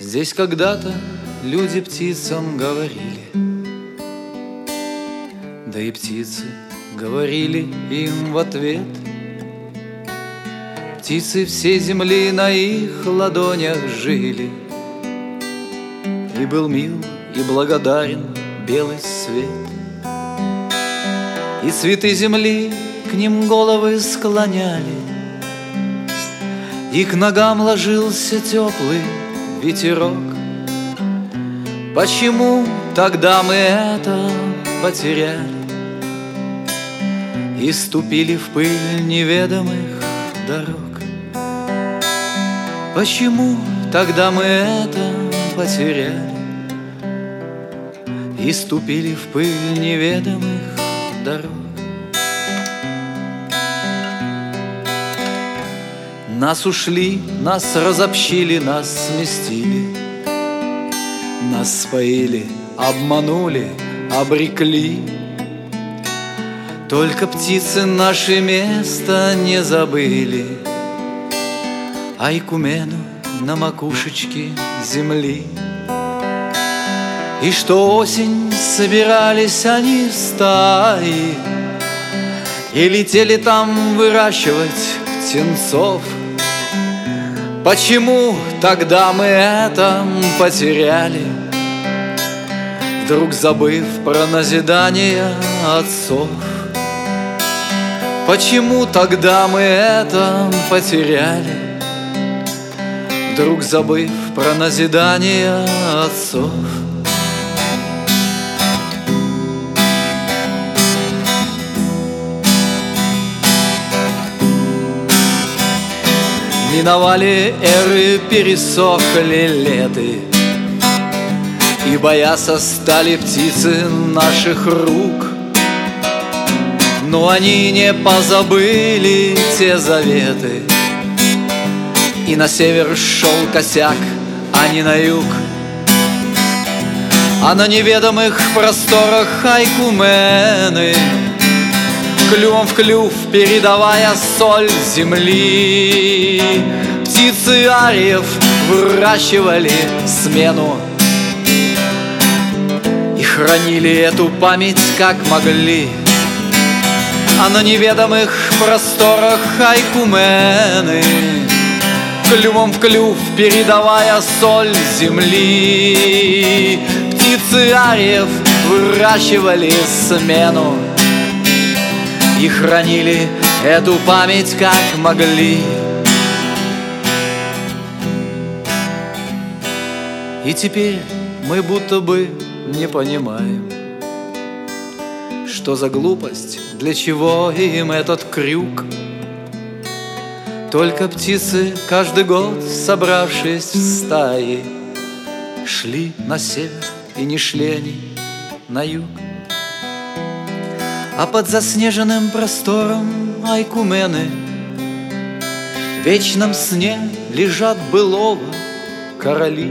Здесь когда-то люди птицам говорили, да и птицы говорили им в ответ. Птицы всей земли на их ладонях жили, и был мил и благодарен белый свет. И цветы земли к ним головы склоняли, и к ногам ложился теплый ветерок. Почему тогда мы это потеряли и ступили в пыль неведомых дорог? Почему тогда мы это потеряли и ступили в пыль неведомых дорог? Нас ушли, нас разобщили, нас сместили, нас споили, обманули, обрекли. Только птицы наше место не забыли, айкумену на макушечке земли. И что осень собирались они в стаи и летели там выращивать птенцов. Почему тогда мы это потеряли, вдруг забыв про назидание отцов? Почему тогда мы это потеряли, вдруг забыв про назидание отцов? Миновали эры, пересохли леты, и бояться стали птицы наших рук. Но они не позабыли те заветы, и на север шел косяк, а не на юг. А на неведомых просторах айкумены, клювом в клюв передавая соль земли, птицы ариев выращивали смену и хранили эту память как могли. А на неведомых просторах айкумены, клювом в клюв передавая соль земли, птицы ариев выращивали смену и хранили эту память как могли. И теперь мы будто бы не понимаем, что за глупость, для чего им этот крюк. Только птицы каждый год, собравшись в стаи, шли на север, и не шли они на юг. А под заснеженным простором айкумены в вечном сне лежат былого короли.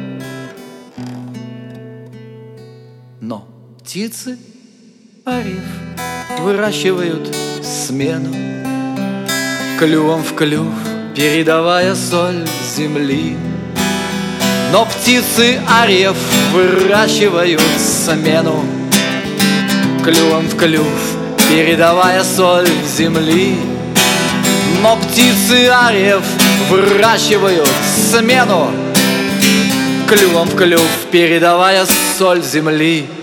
Но птицы ариев выращивают смену, клювом в клюв передавая соль земли. Но птицы ариев выращивают смену, клювом в клюв передавая соль земли. Но птицы ариев выращивают смену, клювом в клюв передавая соль земли.